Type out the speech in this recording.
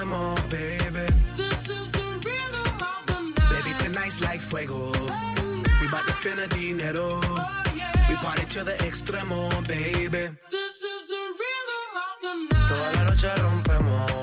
extremo, baby. This is the rhythm of the night. Baby, tonight's like fuego. We bout to spend the dinero. We party to the extremo, baby. This is the rhythm of the night. Toda la noche rompemos.